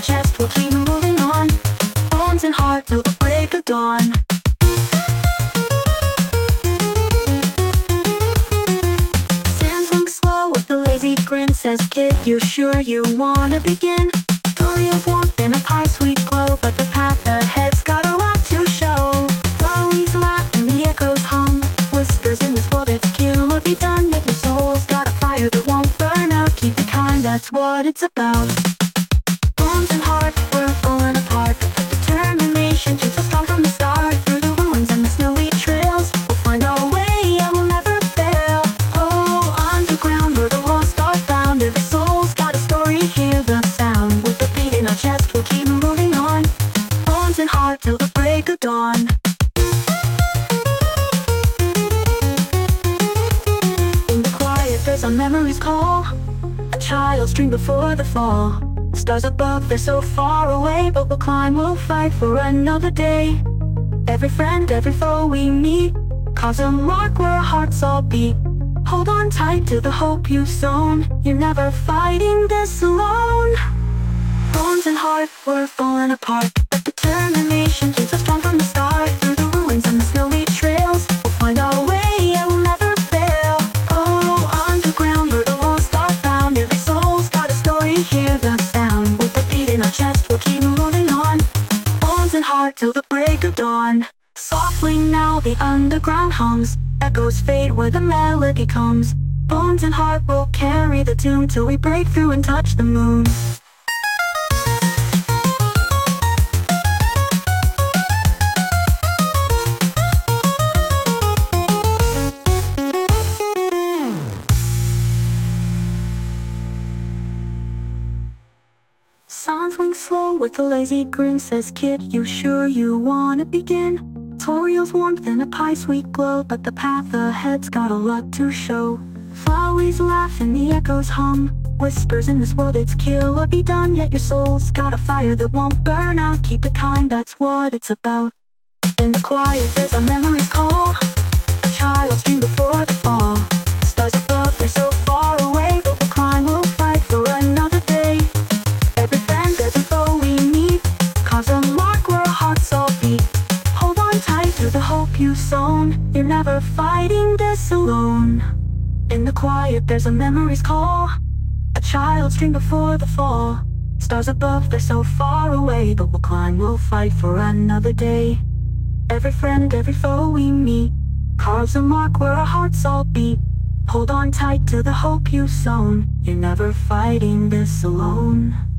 chest, we'll keep moving on. Bones and heart till the break of dawn. Sand swings slow with a lazy grin, says kid, you sure you wanna begin? Story of warmth and a pie sweet glow, but the path ahead's got a lot to show. Flowers laugh and the echoes hum, whispers in this world it's kill or be done. Yet your soul's got a fire that won't burn out, keep it kind, that's what it's about. Bones and heart, we're falling apart. Determination keeps us strong from the start. Through the ruins and the snowy trails, we'll find our way and we'll never fail. Oh, underground where the lost are found. Every soul's got a story, hear the sound. With a beat in our chest, we'll keep moving on. Bones and heart till the break of dawn. In the quiet there's our memories call, a child's dream before the fall. Stars above, they're so far away, but we'll climb, we'll fight for another day. Every friend, every foe we meet carves a mark where our hearts all beat. Hold on tight to the hope you've sown, you're never fighting this alone. Bones and heart, we're falling apart, but determination keeps us strong from the start. Through the ruins and the snowy trails, we'll find our way and we'll never fail. Oh, underground where the lost are found. Every soul's got a story, hear the sound. With a beat in our chest, we'll keep moving on. Bones and heart till the break of dawn. Softly now the underground hums, echoes fade where the melody comes. Bones and heart will carry the tune till we break through and touch the moon. Sound swings slow with a lazy grin, says kid, you sure you wanna begin? Tutorials warmth and a pie sweet glow, but the path ahead's got a lot to show. Flowers laugh and the echoes hum, whispers in this world it's kill or be done. Yet your soul's got a fire that won't burn out, keep it kind, that's what it's about. In the quiet there's our memories call, a child's dream before the fall. Stars above, they're so far away, but we'll climb, we'll fight for another day. Every friend, every foe we meet carves a mark where our hearts all beat. Hold on tight to the hope you've sown, you're never fighting this alone. In the quiet there's a memories call, a child's dream before the fall. Stars above, they're so far away, but we'll climb, we'll fight for another day. Every friend, every foe we meet carves a mark where our hearts all beat. Hold on tight to the hope you've sown, you're never fighting this alone.